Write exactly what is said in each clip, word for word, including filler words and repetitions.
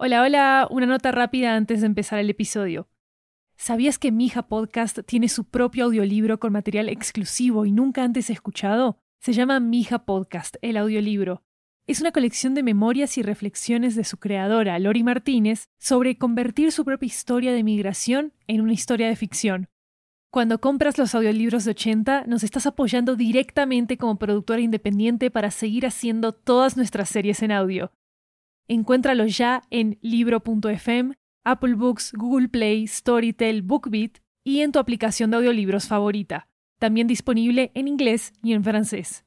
Hola, hola, una nota rápida antes de empezar el episodio. ¿Sabías que Mija Podcast tiene su propio audiolibro con material exclusivo y nunca antes escuchado? Se llama Mija Podcast, el audiolibro. Es una colección de memorias y reflexiones de su creadora, Lori Martínez, sobre convertir su propia historia de migración en una historia de ficción. Cuando compras los audiolibros de ochenta, nos estás apoyando directamente como productora independiente para seguir haciendo todas nuestras series en audio. Encuéntralo ya en libro punto f m, Apple Books, Google Play, Storytel, BookBeat y en tu aplicación de audiolibros favorita. También disponible en inglés y en francés.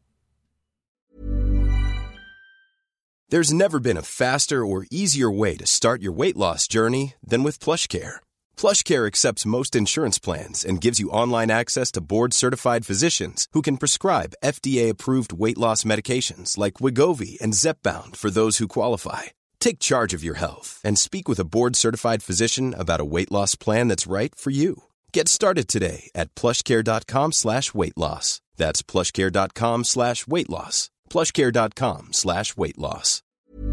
There's never been a faster or easier way to start your weight loss journey than with PlushCare. PlushCare accepts most insurance plans and gives you online access to board-certified physicians who can prescribe F D A-approved weight loss medications like Wegovy and Zepbound for those who qualify. Take charge of your health and speak with a board-certified physician about a weight loss plan that's right for you. Get started today at plushcare.com slash weight loss. That's plushcare.com slash weight loss. plushcare.com slash weight loss.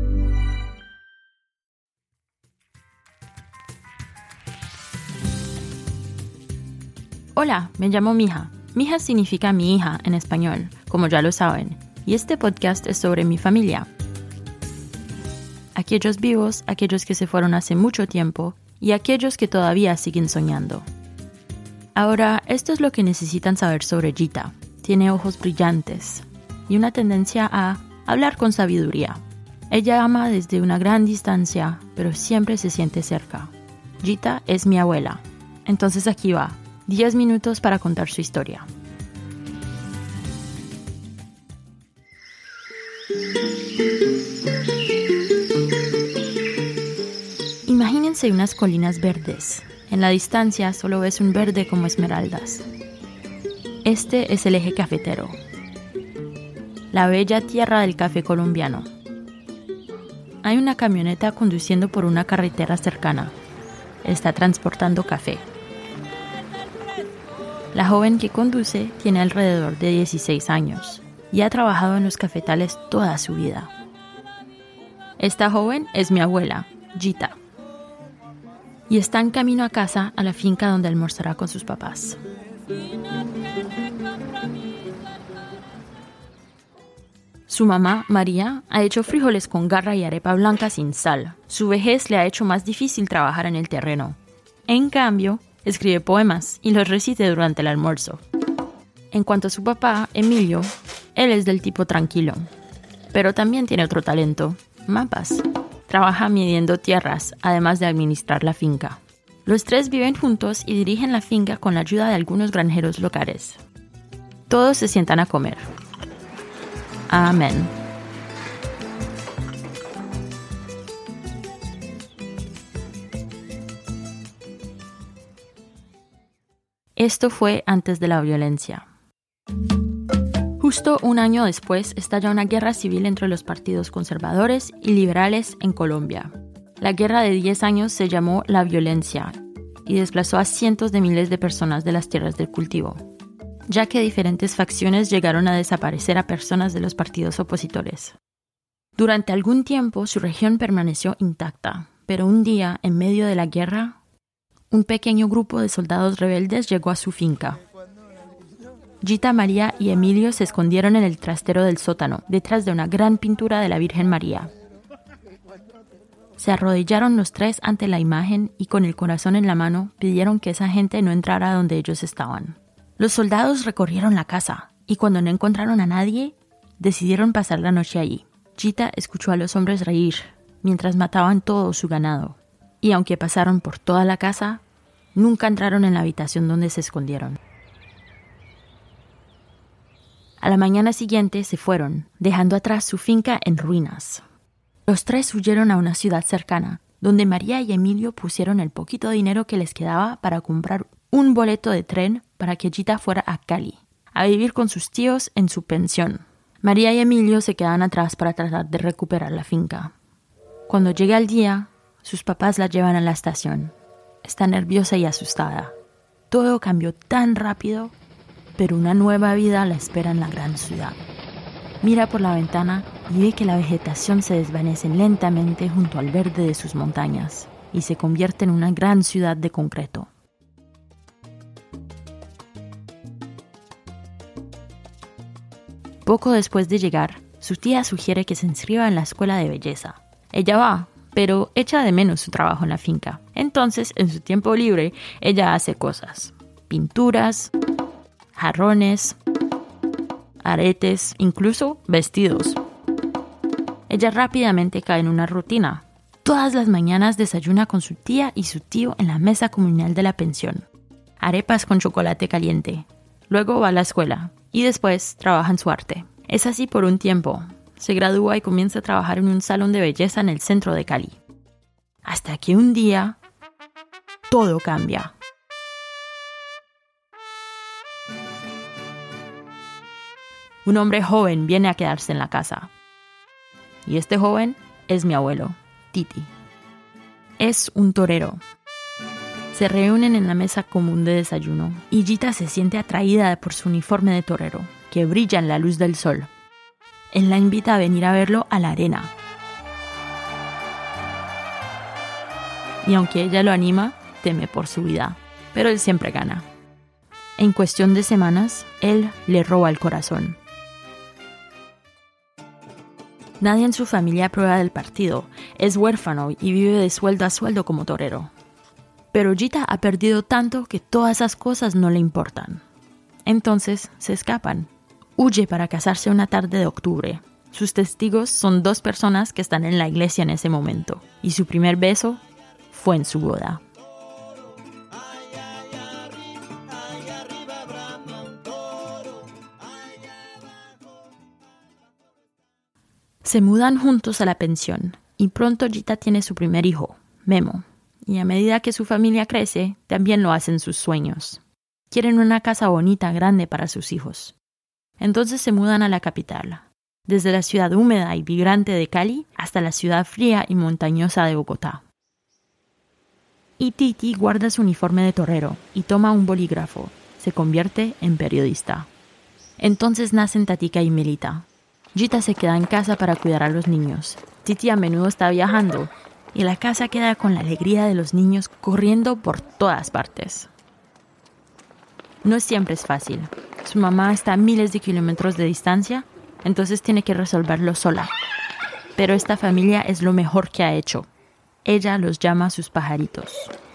Hola, me llamo Mija. Mija significa mi hija en español, como ya lo saben, y este podcast es sobre mi familia. Aquellos vivos, aquellos que se fueron hace mucho tiempo y aquellos que todavía siguen soñando. Ahora, esto es lo que necesitan saber sobre Gita. Tiene ojos brillantes y una tendencia a hablar con sabiduría. Ella ama desde una gran distancia, pero siempre se siente cerca. Gita es mi abuela. Entonces aquí va. diez minutos para contar su historia. Imagínense unas colinas verdes. En la distancia solo ves un verde como esmeraldas. Este es el eje cafetero, la bella tierra del café colombiano. Hay una camioneta conduciendo por una carretera cercana. Está transportando café. La joven que conduce tiene alrededor de dieciséis años y ha trabajado en los cafetales toda su vida. Esta joven es mi abuela, Gita, y está en camino a casa a la finca donde almorzará con sus papás. Su mamá, María, ha hecho frijoles con garra y arepa blanca sin sal. Su vejez le ha hecho más difícil trabajar en el terreno. En cambio, escribe poemas y los recita durante el almuerzo. En cuanto a su papá, Emilio, él es del tipo tranquilo, pero también tiene otro talento, mapas. Trabaja midiendo tierras, además de administrar la finca. Los tres viven juntos y dirigen la finca con la ayuda de algunos granjeros locales. Todos se sientan a comer. Amén. Esto fue antes de la violencia. Justo un año después estalla una guerra civil entre los partidos conservadores y liberales en Colombia. La guerra de diez años se llamó La Violencia y desplazó a cientos de miles de personas de las tierras del cultivo, ya que diferentes facciones llegaron a desaparecer a personas de los partidos opositores. Durante algún tiempo su región permaneció intacta, pero un día, en medio de la guerra, un pequeño grupo de soldados rebeldes llegó a su finca. Gita, María y Emilio se escondieron en el trastero del sótano, detrás de una gran pintura de la Virgen María. Se arrodillaron los tres ante la imagen y con el corazón en la mano pidieron que esa gente no entrara donde ellos estaban. Los soldados recorrieron la casa y cuando no encontraron a nadie, decidieron pasar la noche allí. Gita escuchó a los hombres reír mientras mataban todo su ganado. Y aunque pasaron por toda la casa, nunca entraron en la habitación donde se escondieron. A la mañana siguiente se fueron, dejando atrás su finca en ruinas. Los tres huyeron a una ciudad cercana, donde María y Emilio pusieron el poquito dinero que les quedaba para comprar un boleto de tren para que Gita fuera a Cali, a vivir con sus tíos en su pensión. María y Emilio se quedan atrás para tratar de recuperar la finca. Cuando llega el día, sus papás la llevan a la estación. Está nerviosa y asustada. Todo cambió tan rápido, pero una nueva vida la espera en la gran ciudad. Mira por la ventana y ve que la vegetación se desvanece lentamente junto al verde de sus montañas y se convierte en una gran ciudad de concreto. Poco después de llegar, su tía sugiere que se inscriba en la escuela de belleza. Ella va, pero echa de menos su trabajo en la finca. Entonces, en su tiempo libre, ella hace cosas. Pinturas, jarrones, aretes, incluso vestidos. Ella rápidamente cae en una rutina. Todas las mañanas desayuna con su tía y su tío en la mesa comunal de la pensión. Arepas con chocolate caliente. Luego va a la escuela y después trabaja en su arte. Es así por un tiempo. Se gradúa y comienza a trabajar en un salón de belleza en el centro de Cali. Hasta que un día, todo cambia. Un hombre joven viene a quedarse en la casa. Y este joven es mi abuelo, Titi. Es un torero. Se reúnen en la mesa común de desayuno y Gita se siente atraída por su uniforme de torero, que brilla en la luz del sol. Él la invita a venir a verlo a la arena. Y aunque ella lo anima, teme por su vida, pero él siempre gana. En cuestión de semanas, él le roba el corazón. Nadie en su familia aprueba del partido, es huérfano y vive de sueldo a sueldo como torero. Pero Gita ha perdido tanto que todas esas cosas no le importan. Entonces se escapan. Huye para casarse una tarde de octubre. Sus testigos son dos personas que están en la iglesia en ese momento. Y su primer beso fue en su boda. Se mudan juntos a la pensión y pronto Gita tiene su primer hijo, Memo. Y a medida que su familia crece, también lo hacen sus sueños. Quieren una casa bonita, grande para sus hijos. Entonces se mudan a la capital, desde la ciudad húmeda y vibrante de Cali hasta la ciudad fría y montañosa de Bogotá. Y Titi guarda su uniforme de torero y toma un bolígrafo. Se convierte en periodista. Entonces nacen Tatica y Melita. Gita se queda en casa para cuidar a los niños. Titi a menudo está viajando y la casa queda con la alegría de los niños corriendo por todas partes. No siempre es fácil. Su mamá está a miles de kilómetros de distancia, entonces tiene que resolverlo sola. Pero esta familia es lo mejor que ha hecho. Ella los llama sus pajaritos.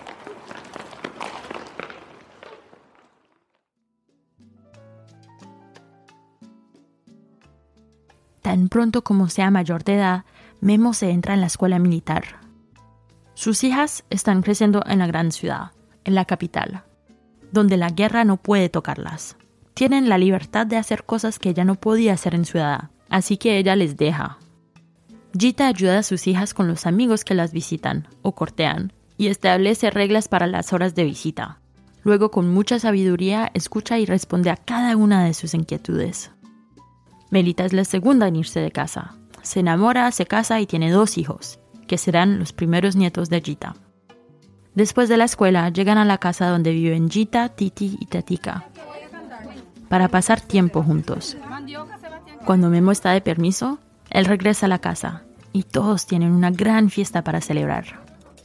Tan pronto como sea mayor de edad, Memo se entra en la escuela militar. Sus hijas están creciendo en la gran ciudad, en la capital, donde la guerra no puede tocarlas. Tienen la libertad de hacer cosas que ella no podía hacer en su edad, así que ella les deja. Gita ayuda a sus hijas con los amigos que las visitan o cortean y establece reglas para las horas de visita. Luego, con mucha sabiduría, escucha y responde a cada una de sus inquietudes. Melita es la segunda en irse de casa. Se enamora, se casa y tiene dos hijos, que serán los primeros nietos de Gita. Después de la escuela, llegan a la casa donde viven Gita, Titi y Tatica, para pasar tiempo juntos. Cuando Memo está de permiso, él regresa a la casa y todos tienen una gran fiesta para celebrar.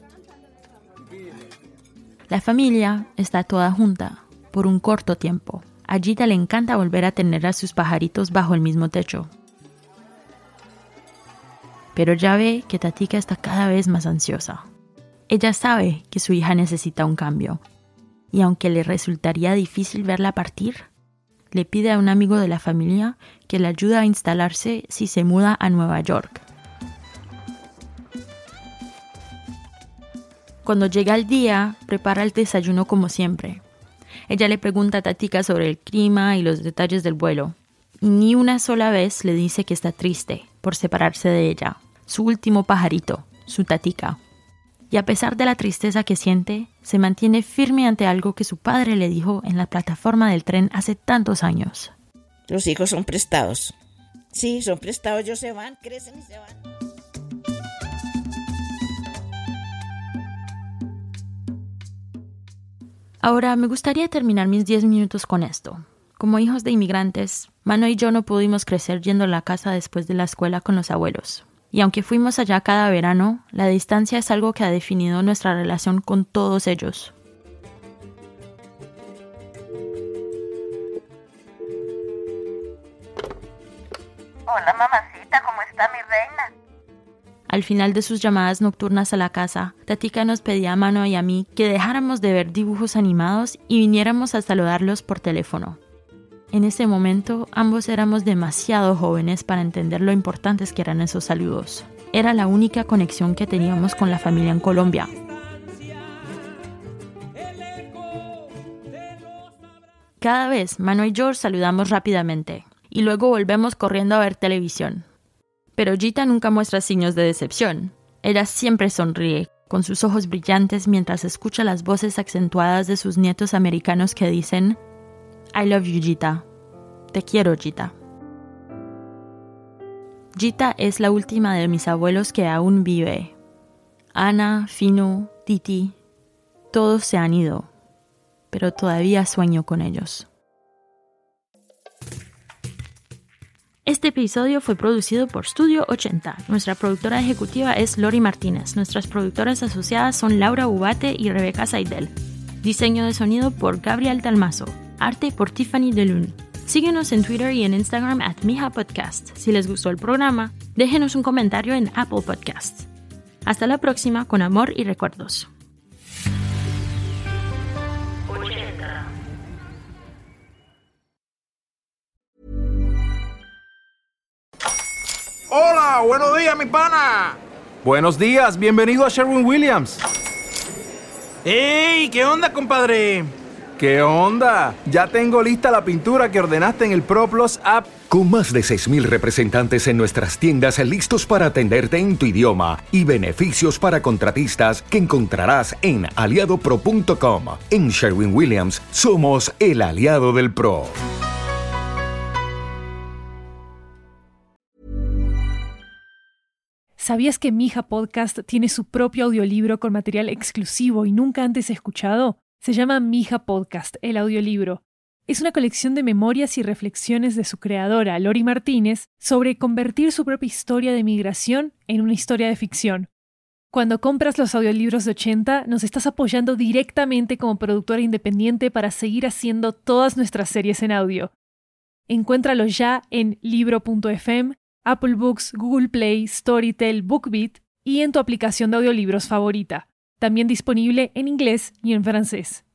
La familia está toda junta por un corto tiempo. A Gita le encanta volver a tener a sus pajaritos bajo el mismo techo. Pero ya ve que Tatica está cada vez más ansiosa. Ella sabe que su hija necesita un cambio. Y aunque le resultaría difícil verla partir, le pide a un amigo de la familia que le ayude a instalarse si se muda a Nueva York. Cuando llega el día, prepara el desayuno como siempre. Ella le pregunta a Tatica sobre el clima y los detalles del vuelo. Y ni una sola vez le dice que está triste por separarse de ella, su último pajarito, su Tatica. Y a pesar de la tristeza que siente, se mantiene firme ante algo que su padre le dijo en la plataforma del tren hace tantos años. Los hijos son prestados. Sí, son prestados, ellos se van, crecen y se van. Ahora me gustaría terminar mis diez minutos con esto. Como hijos de inmigrantes, Mano y yo no pudimos crecer yendo a la casa después de la escuela con los abuelos. Y aunque fuimos allá cada verano, la distancia es algo que ha definido nuestra relación con todos ellos. Hola mamacita, ¿cómo está mi reina? Al final de sus llamadas nocturnas a la casa, Tatica nos pedía a Mano y a mí que dejáramos de ver dibujos animados y viniéramos a saludarlos por teléfono. En ese momento, ambos éramos demasiado jóvenes para entender lo importantes que eran esos saludos. Era la única conexión que teníamos con la familia en Colombia. Cada vez, Mano y yo saludamos rápidamente, y luego volvemos corriendo a ver televisión. Pero Gita nunca muestra signos de decepción. Ella siempre sonríe, con sus ojos brillantes mientras escucha las voces acentuadas de sus nietos americanos que dicen I love you, Gita. Te quiero, Gita. Gita es la última de mis abuelos que aún vive. Ana, Fino, Titi, todos se han ido, pero todavía sueño con ellos. Este episodio fue producido por Studio ochenta. Nuestra productora ejecutiva es Lori Martínez. Nuestras productoras asociadas son Laura Ubate y Rebeca Seidel. Diseño de sonido por Gabriel Dalmazo. Arte por Tiffany DeLune. Síguenos en Twitter y en Instagram at Mija Podcast. Si les gustó el programa, déjenos un comentario en Apple Podcasts. Hasta la próxima, con amor y recuerdos. Hola, buenos días, mi pana. Buenos días, bienvenido a Sherwin-Williams. ¡Ey! ¿Qué onda, compadre? ¿Qué onda? Ya tengo lista la pintura que ordenaste en el ProPlus app. Con más de seis mil representantes en nuestras tiendas listos para atenderte en tu idioma y beneficios para contratistas que encontrarás en aliado pro punto com. En Sherwin-Williams somos el aliado del pro. ¿Sabías que Mija Podcast tiene su propio audiolibro con material exclusivo y nunca antes escuchado? Se llama Mija Podcast, el audiolibro. Es una colección de memorias y reflexiones de su creadora, Lori Martínez, sobre convertir su propia historia de migración en una historia de ficción. Cuando compras los audiolibros de ochenta, nos estás apoyando directamente como productora independiente para seguir haciendo todas nuestras series en audio. Encuéntralos ya en libro punto f m, Apple Books, Google Play, Storytel, BookBeat y en tu aplicación de audiolibros favorita. También disponible en inglés y en francés.